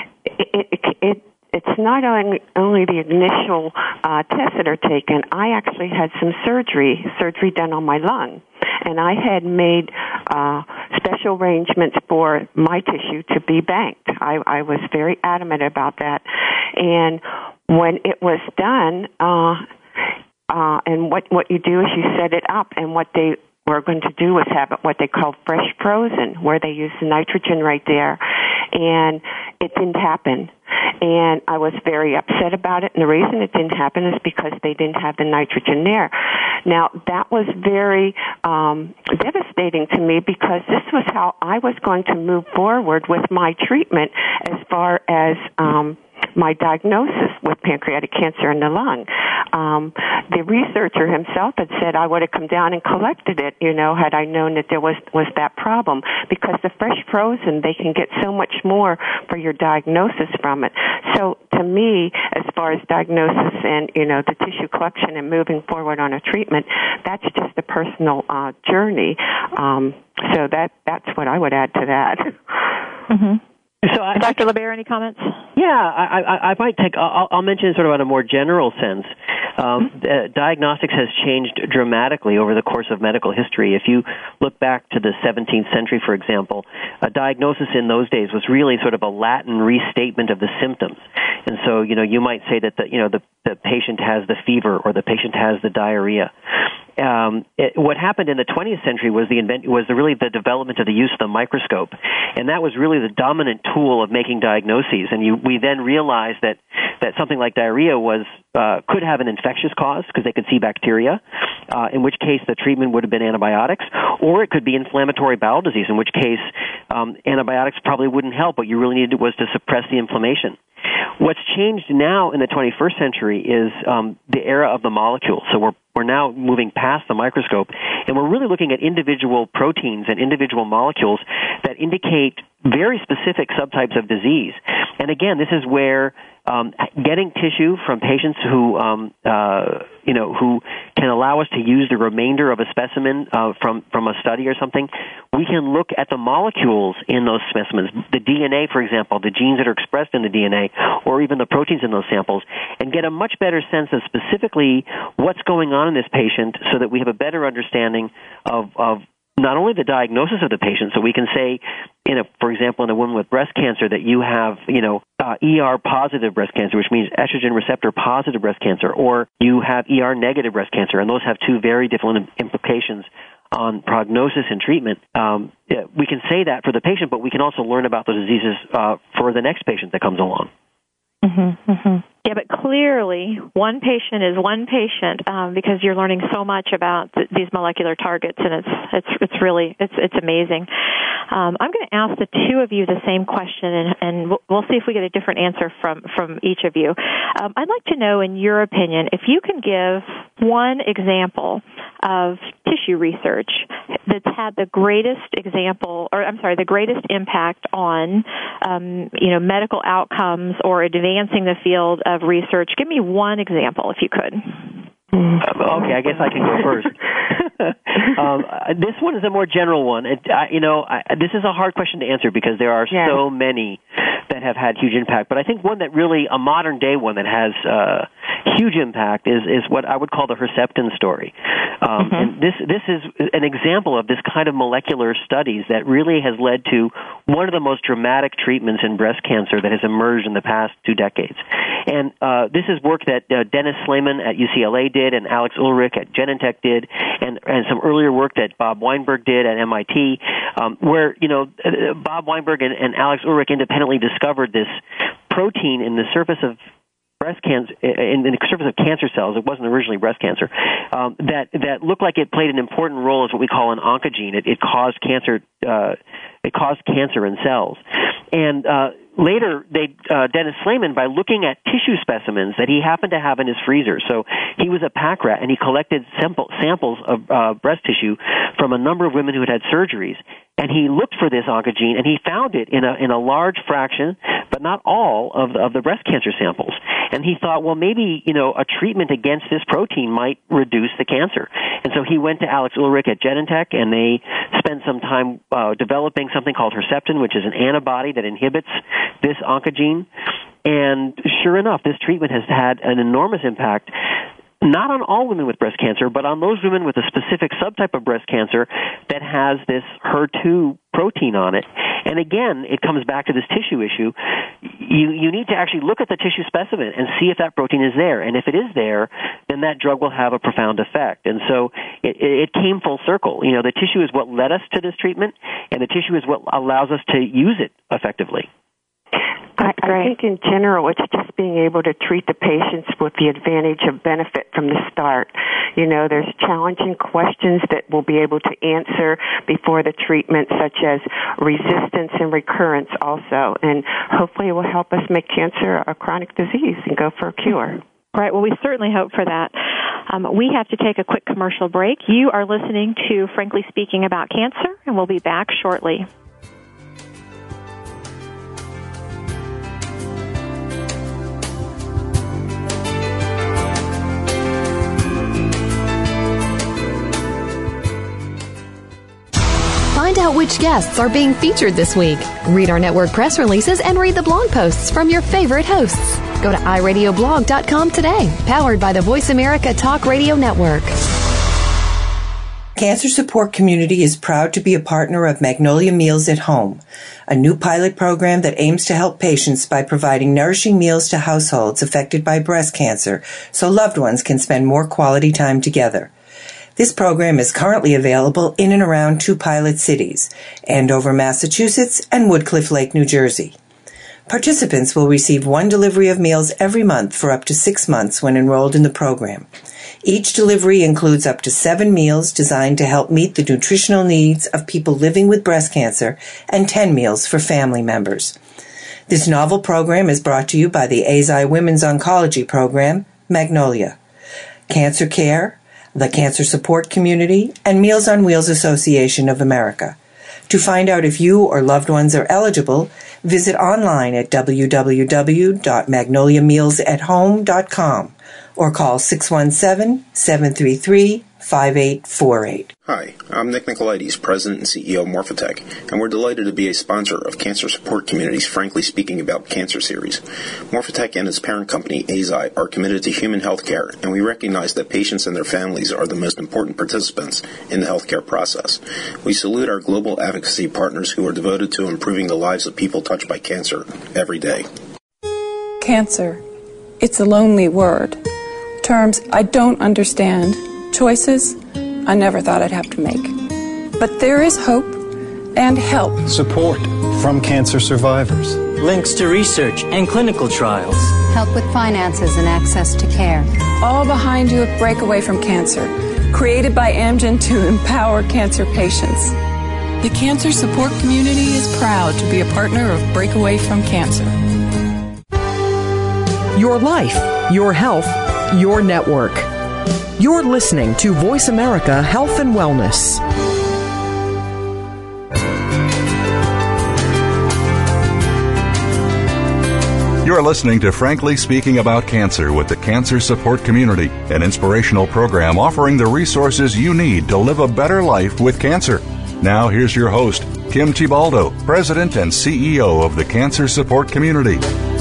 it, it, it, it's not only, only the initial uh, tests that are taken. I actually had some surgery, surgery done on my lung, and I had made uh, special arrangements for my tissue to be banked. I, I was very adamant about that. And when it was done, uh, Uh, and what, what you do is you set it up, and what they were going to do was have it what they call fresh frozen, where they use the nitrogen right there, and it didn't happen. And I was very upset about it, and the reason it didn't happen is because they didn't have the nitrogen there. Now, that was very um, devastating to me because this was how I was going to move forward with my treatment as far as um, my diagnosis with pancreatic cancer in the lung. Um, the researcher himself had said I would have come down and collected it, you know, had I known that there was, was that problem, because the fresh frozen, they can get so much more for your diagnosis from it. So to me, as far as diagnosis and, you know, the tissue collection and moving forward on a treatment, that's just a personal uh, journey. Um, so that that's what I would add to that. Mm-hmm. So, I, Doctor LeBaer, any comments? Yeah, I, I, I might take. I'll, I'll mention sort of on a more general sense. Um, uh, diagnostics has changed dramatically over the course of medical history. If you look back to the seventeenth century, for example, a diagnosis in those days was really sort of a Latin restatement of the symptoms. And so, you know, you might say that the, you know, the, the patient has the fever or the patient has the diarrhea. Um, it, what happened in the twentieth century was the invent was the, really the development of the use of the microscope, and that was really the dominant tool of making diagnoses. And you, we then realized that that something like diarrhea was uh, could have an infectious cause because they could see bacteria. uh, in which case the treatment would have been antibiotics, or it could be inflammatory bowel disease, in which case um, antibiotics probably wouldn't help. What you really needed was to suppress the inflammation. What's changed now in the twenty-first century is um, the era of the molecule. So we're we're now moving past the microscope, and we're really looking at individual proteins and individual molecules that indicate very specific subtypes of disease. And again, this is where um, getting tissue from patients who, um, uh, you know, who can allow us to use the remainder of a specimen uh, from from a study or something, we can look at the molecules in those specimens, the D N A, for example, the genes that are expressed in the D N A, or even the proteins in those samples, and get a much better sense of specifically what's going on in this patient, so that we have a better understanding of, of not only the diagnosis of the patient, so we can say, in a, for example, in a woman with breast cancer, that you have, you know, uh, E R positive breast cancer, which means estrogen receptor positive breast cancer, or you have E R negative breast cancer, and those have two very different implications on prognosis and treatment. Um, yeah, we can say that for the patient, but we can also learn about the diseases uh, for the next patient that comes along. Mm-hmm, mm-hmm. Yeah, but clearly one patient is one patient um, because you're learning so much about th- these molecular targets, and it's it's it's really it's it's amazing. Um, I'm going to ask the two of you the same question, and, and we'll, we'll see if we get a different answer from from each of you. Um, I'd like to know, in your opinion, if you can give one example of tissue research that's had the greatest example, or I'm sorry, the greatest impact on um, you know medical outcomes or advancing the field of research. Give me one example, if you could. Okay, I guess I can go first. um, this one is a more general one. It, I, you know, I, this is a hard question to answer because there are yeah. so many that have had huge impact. But I think one that really, a modern day one that has uh, huge impact is, is what I would call the Herceptin story. Um, mm-hmm. And this this is an example of this kind of molecular studies that really has led to one of the most dramatic treatments in breast cancer that has emerged in the past two decades. And uh, this is work that uh, Dennis Slayman at U C L A did, and Alex Ulrich at Genentech did, and, and some earlier work that Bob Weinberg did at M I T, um, where, you know, Bob Weinberg and, and Alex Ulrich independently discovered this protein in the surface of breast cancer, in the surface of cancer cells. It wasn't originally breast cancer, um, that that looked like it played an important role as what we call an oncogene. It, it caused cancer. Uh, it caused cancer in cells, and uh, later, they uh, Dennis Slayman, by looking at tissue specimens that he happened to have in his freezer. So he was a pack rat, and he collected sample, samples of uh, breast tissue from a number of women who had had surgeries. And he looked for this oncogene, and he found it in a in a large fraction, but not all of the, of the breast cancer samples. And he thought, well, maybe, you know, a treatment against this protein might reduce the cancer. And so he went to Alex Ulrich at Genentech, and they spent some time uh, developing something called Herceptin, which is an antibody that inhibits this oncogene. And sure enough, this treatment has had an enormous impact, not on all women with breast cancer, but on those women with a specific subtype of breast cancer that has this H E R two protein on it. And again, it comes back to this tissue issue. You you need to actually look at the tissue specimen and see if that protein is there. And if it is there, then that drug will have a profound effect. And so it, it came full circle. You know, the tissue is what led us to this treatment, and the tissue is what allows us to use it effectively. I, I think in general it's just being able to treat the patients with the advantage of benefit from the start. You know, there's challenging questions that we'll be able to answer before the treatment, such as resistance and recurrence also. And hopefully it will help us make cancer a chronic disease and go for a cure. Right. Well, we certainly hope for that. Um, we have to take a quick commercial break. You are listening to Frankly Speaking About Cancer, and we'll be back shortly. Find out which guests are being featured this week. Read our network press releases and read the blog posts from your favorite hosts. Go to i radio blog dot com today, powered by the Voice America Talk Radio Network. Cancer Support Community is proud to be a partner of Magnolia Meals at Home, a new pilot program that aims to help patients by providing nourishing meals to households affected by breast cancer so loved ones can spend more quality time together. This program is currently available in and around two pilot cities, Andover, Massachusetts, and Woodcliff Lake, New Jersey. Participants will receive one delivery of meals every month for up to six months when enrolled in the program. Each delivery includes up to seven meals designed to help meet the nutritional needs of people living with breast cancer and ten meals for family members. This novel program is brought to you by the A Z I Women's Oncology Program, Magnolia, Cancer Care, the Cancer Support Community, and Meals on Wheels Association of America. To find out if you or loved ones are eligible, visit online at w w w dot magnolia meals at home dot com or call six one seven, seven three three, five eight four eight. Hi, I'm Nick Nicolaides, President and C E O of Morphotek, and we're delighted to be a sponsor of Cancer Support Community's Frankly Speaking About Cancer series. Morphotek and its parent company, A Z I, are committed to human health care, and we recognize that patients and their families are the most important participants in the healthcare process. We salute our global advocacy partners who are devoted to improving the lives of people touched by cancer every day. Cancer. It's a lonely word. Terms I don't understand. Choices I never thought I'd have to make. But there is hope and help. Support from cancer survivors. Links to research and clinical trials. Help with finances and access to care. All behind you at Breakaway from Cancer, created by Amgen to empower cancer patients. The Cancer Support Community is proud to be a partner of Breakaway from Cancer. Your life, your health, your network. You're listening to Voice America Health and Wellness. You're listening to Frankly Speaking About Cancer with the Cancer Support Community, an inspirational program offering the resources you need to live a better life with cancer. Now here's your host, Kim Thiboldeaux, President and C E O of the Cancer Support Community.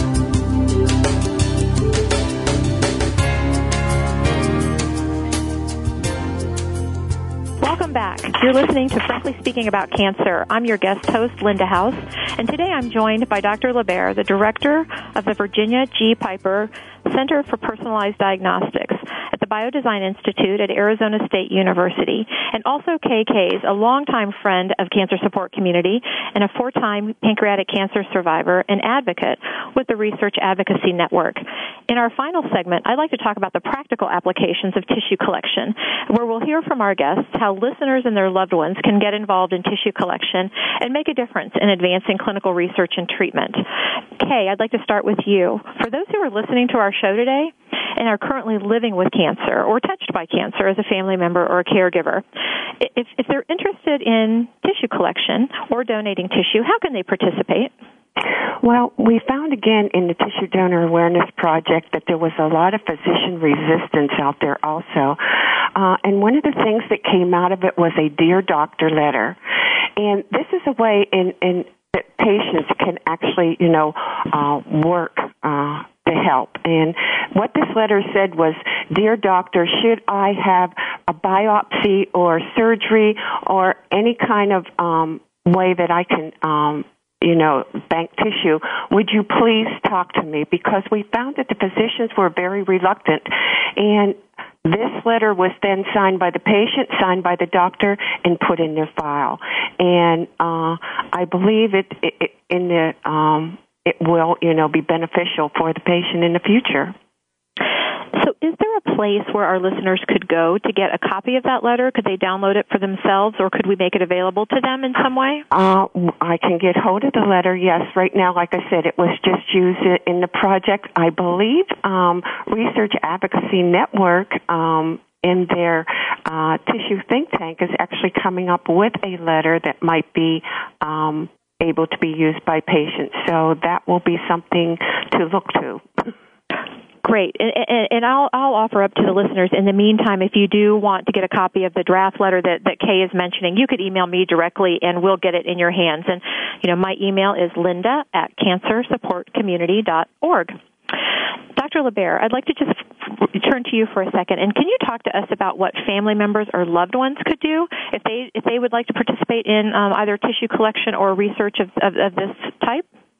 You're listening to Frankly Speaking About Cancer. I'm your guest host, Linda House, and today I'm joined by Doctor LeBaire, the director of the Virginia G. Piper Center for Personalized Diagnostics at the Biodesign Institute at Arizona State University, and also K K's a longtime friend of Cancer Support Community and a four-time pancreatic cancer survivor and advocate with the Research Advocacy Network. In our final segment, I'd like to talk about the practical applications of tissue collection, where we'll hear from our guests how listeners and their loved ones can get involved in tissue collection and make a difference in advancing clinical research and treatment. Kay, I'd like to start with you. For those who are listening to our show today and are currently living with cancer or touched by cancer as a family member or a caregiver, if, if they're interested in tissue collection or donating tissue, how can they participate? Well, we found again in the Tissue Donor Awareness Project that there was a lot of physician resistance out there also. Uh, and one of the things that came out of it was a Dear Doctor letter. And this is a way in, in that patients can actually, you know, uh, work uh, to help. And what this letter said was, Dear Doctor, should I have a biopsy or surgery or any kind of um, way that I can um you know, bank tissue, would you please talk to me? Because we found that the physicians were very reluctant. And this letter was then signed by the patient, signed by the doctor, and put in their file. And uh, I believe it, it, it in the um, it will, you know, be beneficial for the patient in the future. So is there a place where our listeners could go to get a copy of that letter? Could they download it for themselves, or could we make it available to them in some way? Uh, I can get hold of the letter, yes. Right now, like I said, it was just used in the project. I believe um, Research Advocacy Network um, in their uh, tissue think tank is actually coming up with a letter that might be um, able to be used by patients. So that will be something to look to. Great. And, and, and I'll, I'll offer up to the listeners, in the meantime, if you do want to get a copy of the draft letter that, that Kay is mentioning, you could email me directly and we'll get it in your hands. And, you know, my email is linda at cancer support community dot org. Doctor LeBaire, I'd like to just turn to you for a second. And can you talk to us about what family members or loved ones could do if they if they would like to participate in um, either tissue collection or research of, of, of this type?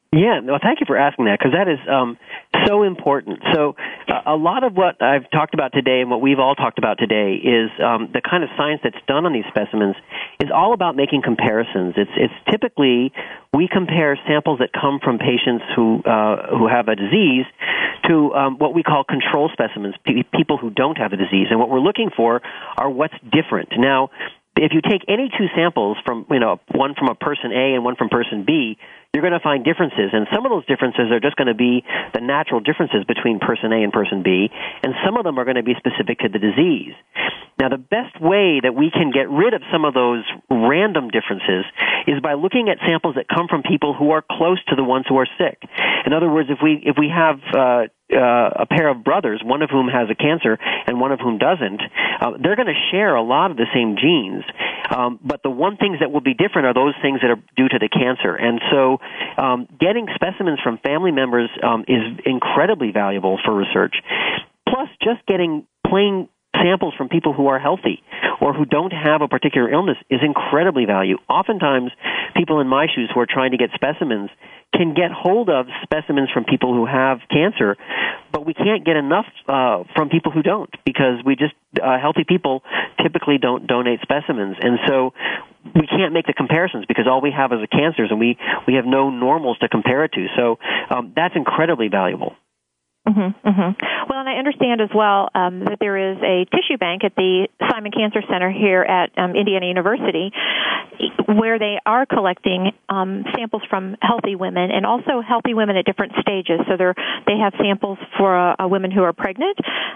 Yeah, no, thank you for asking that, because that is um, so important. So uh, a lot of what I've talked about today and what we've all talked about today is um, the kind of science that's done on these specimens is all about making comparisons. It's it's typically we compare samples that come from patients who uh, who have a disease to um, what we call control specimens, pe- people who don't have a disease. And what we're looking for are what's different. Now, if you take any two samples from, you know, one from a person A and one from person B, you're going to find differences, and some of those differences are just going to be the natural differences between person A and person B, and some of them are going to be specific to the disease. Now, the best way that we can get rid of some of those random differences is by looking at samples that come from people who are close to the ones who are sick. In other words, if we if we have uh, uh, a pair of brothers, one of whom has a cancer and one of whom doesn't, uh, they're going to share a lot of the same genes. Um, but the one things that will be different are those things that are due to the cancer. And so um, getting specimens from family members um, is incredibly valuable for research. Plus, just getting plain samples from people who are healthy or who don't have a particular illness is incredibly valuable. Oftentimes, people in my shoes who are trying to get specimens can get hold of specimens from people who have cancer, but we can't get enough uh, from people who don't, because we just uh, healthy people typically don't donate specimens, and so we can't make the comparisons because all we have is the cancers, and we we have no normals to compare it to. So um, that's incredibly valuable. Mm-hmm, mm-hmm. Well, and I understand as well um, that there is a tissue bank at the Simon Cancer Center here at um, Indiana University where they are collecting um, samples from healthy women and also healthy women at different stages. So they're, they have samples for uh, uh, women who are pregnant,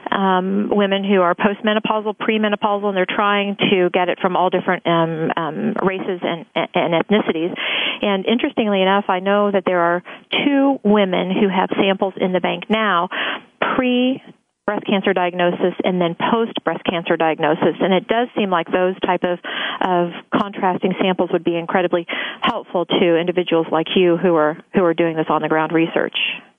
um, women who are postmenopausal, premenopausal, and they're trying to get it from all different um, um, races and, and ethnicities. And interestingly enough, I know that there are two women who have samples in the bank now, pre-breast cancer diagnosis and then post-breast cancer diagnosis. And it does seem like those type of, of contrasting samples would be incredibly helpful to individuals like you who are who are doing this on-the-ground research.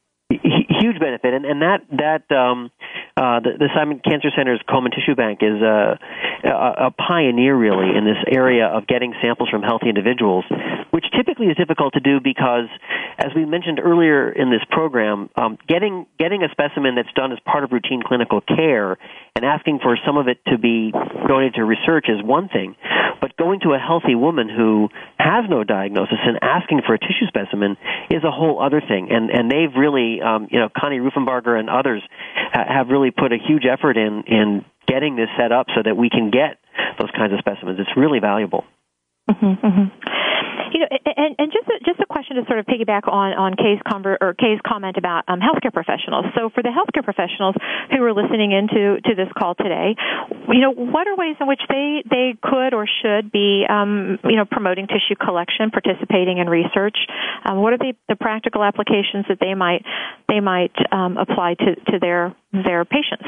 Huge benefit, and, and that that um, uh, the, the Simon Cancer Center's Komen Tissue Bank is a, a, a pioneer, really, in this area of getting samples from healthy individuals, which typically is difficult to do because, as we mentioned earlier in this program, um, getting getting a specimen that's done as part of routine clinical care and asking for some of it to be donated to research is one thing, but going to a healthy woman who has no diagnosis and asking for a tissue specimen is a whole other thing, and and they've really Um, you know, Connie Ruffenbarger and others ha- have really put a huge effort in, in getting this set up so that we can get those kinds of specimens. It's really valuable. Mm-hmm, mm-hmm. You know, and, and just a, just a question to sort of piggyback on on Kay's conver- or Kay's comment about um, healthcare professionals. So, for the healthcare professionals who are listening into to this call today, you know, what are ways in which they, they could or should be, um, you know, promoting tissue collection, participating in research? Um, what are the, the practical applications that they might they might um, apply to, to their their patients?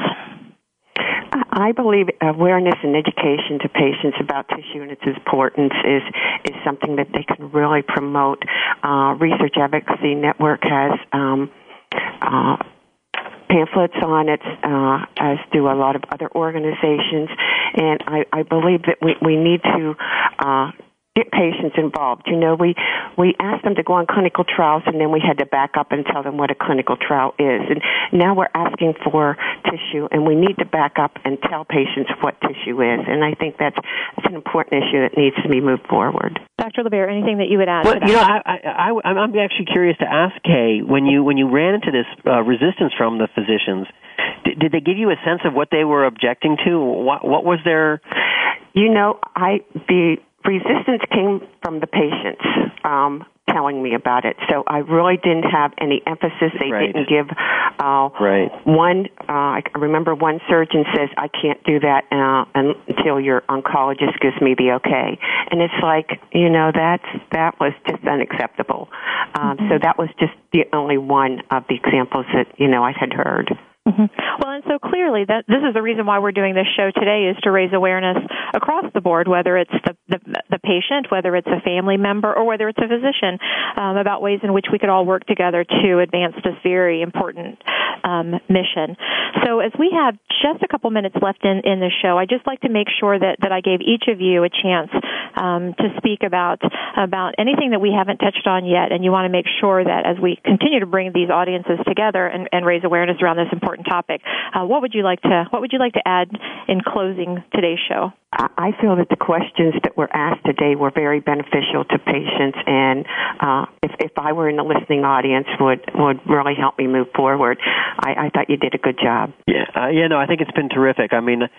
I believe awareness and education to patients about tissue and its importance is is something that they can really promote. Uh, Research Advocacy Network has um, uh, pamphlets on it, uh, as do a lot of other organizations, and I, I believe that we, we need to uh, get patients involved. You know, we, we asked them to go on clinical trials, and then we had to back up and tell them what a clinical trial is. And now we're asking for tissue, and we need to back up and tell patients what tissue is. And I think that's, that's an important issue that needs to be moved forward. Doctor LeBaire, anything that you would add well, to that? You know, I, I, I, I'm actually curious to ask Kay, when you when you ran into this uh, resistance from the physicians, did, did they give you a sense of what they were objecting to? What, what was their... You know, I the resistance came from the patients um, telling me about it, so I really didn't have any emphasis. They right. didn't give uh, right. one. Uh, I remember one surgeon says, "I can't do that uh, until your oncologist gives me the okay," and it's like, you know, that's that was just unacceptable. Um, mm-hmm. So that was just the only one of the examples that you know I had heard. Mm-hmm. Well, and so clearly that this is the reason why we're doing this show today, is to raise awareness across the board, whether it's the, the, the patient, whether it's a family member, or whether it's a physician, um, about ways in which we could all work together to advance this very important um, mission. So as we have just a couple minutes left in, in the show, I'd just like to make sure that, that I gave each of you a chance um, to speak about, about anything that we haven't touched on yet, and you want to make sure that as we continue to bring these audiences together and, and raise awareness around this important topic, uh, what would you like to what would you like to add in closing today's show? I feel that the questions that were asked today were very beneficial to patients, and uh, if, if I were in the listening audience, would would really help me move forward. I, I thought you did a good job. Yeah, uh, yeah, no, I think it's been terrific. I mean, uh,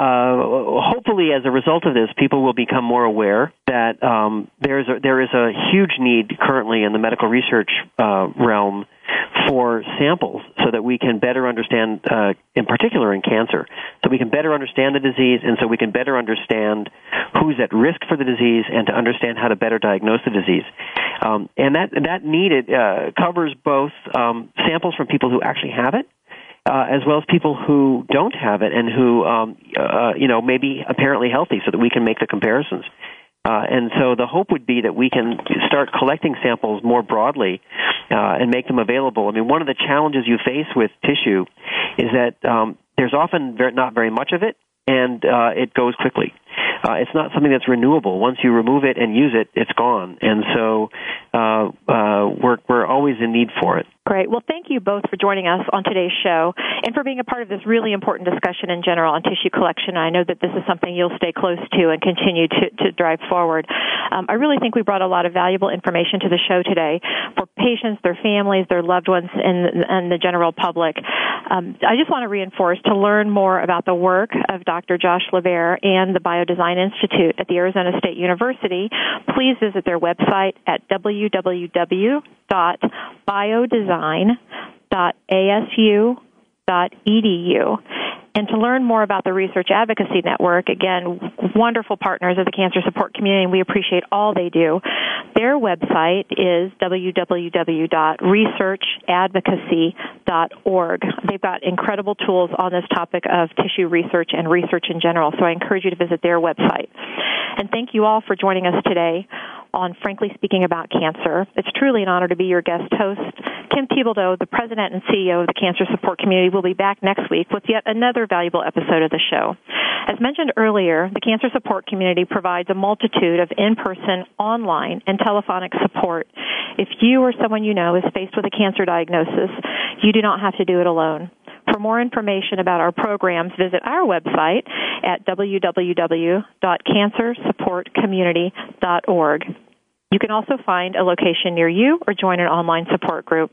hopefully, as a result of this, people will become more aware that um, there's a, there is a huge need currently in the medical research uh, realm for samples, so that we can better understand, uh, in particular in cancer, so we can better understand the disease, and so we can better understand who's at risk for the disease, and to understand how to better diagnose the disease. Um, and that that needed uh, covers both um, samples from people who actually have it, uh, as well as people who don't have it and who, um, uh, you know, may be apparently healthy, so that we can make the comparisons. Uh, and so the hope would be that we can start collecting samples more broadly uh, and make them available. I mean, one of the challenges you face with tissue is that um, there's often very, not very much of it, and uh, it goes quickly. Uh, it's not something that's renewable. Once you remove it and use it, it's gone. And so uh, uh, we're, we're always in need for it. Great. Well, thank you both for joining us on today's show and for being a part of this really important discussion in general on tissue collection. I know that this is something you'll stay close to and continue to, to drive forward. Um, I really think we brought a lot of valuable information to the show today for patients, their families, their loved ones, and, and the general public. Um, I just want to reinforce, to learn more about the work of Doctor Josh LaVere and the Biodesign Institute at the Arizona State University, please visit their website at w w w dot biodesign dot a s u dot e d u. And to learn more about the Research Advocacy Network, again, wonderful partners of the cancer support community, and we appreciate all they do. Their website is w w w dot research advocacy dot org. They've got incredible tools on this topic of tissue research and research in general, so I encourage you to visit their website. And thank you all for joining us today on Frankly Speaking About Cancer. It's truly an honor to be your guest host. Kim Thibodeau, the President and C E O of the Cancer Support Community, will be back next week with yet another valuable episode of the show. As mentioned earlier, the Cancer Support Community provides a multitude of in-person, online, and telephonic support. If you or someone you know is faced with a cancer diagnosis, you do not have to do it alone. For more information about our programs, visit our website at w w w dot cancer support community dot org. You can also find a location near you or join an online support group.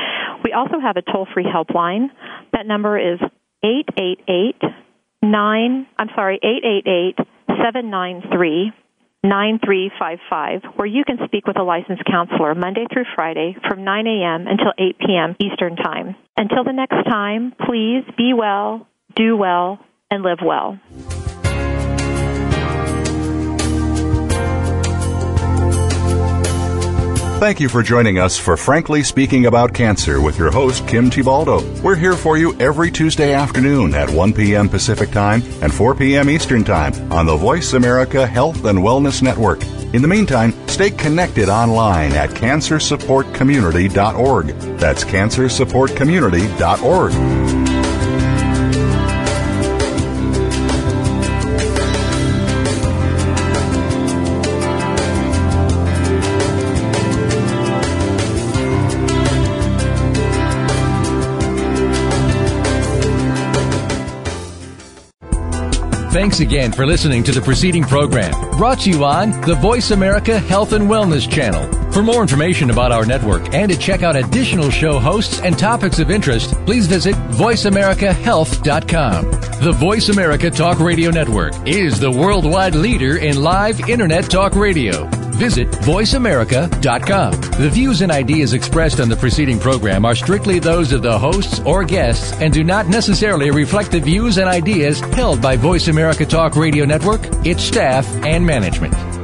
We also have a toll-free helpline. That number is eight eight eight nine. I'm sorry, eight eight eight seven nine three nine three five five, where you can speak with a licensed counselor Monday through Friday from nine a.m. until eight p.m. Eastern Time. Until the next time, please be well, do well, and live well. Thank you for joining us for Frankly Speaking About Cancer with your host, Kim Thibodeau. We're here for you every Tuesday afternoon at one p.m. Pacific Time and four p.m. Eastern Time on the Voice America Health and Wellness Network. In the meantime, stay connected online at cancer support community dot org. That's cancer support community dot org. Thanks again for listening to the preceding program, brought to you on the Voice America Health and Wellness Channel. For more information about our network and to check out additional show hosts and topics of interest, please visit voice america health dot com. The Voice America Talk Radio Network is the worldwide leader in live Internet talk radio. Visit voice america dot com. The views and ideas expressed on the preceding program are strictly those of the hosts or guests and do not necessarily reflect the views and ideas held by Voice America Talk Radio Network, its staff, and management.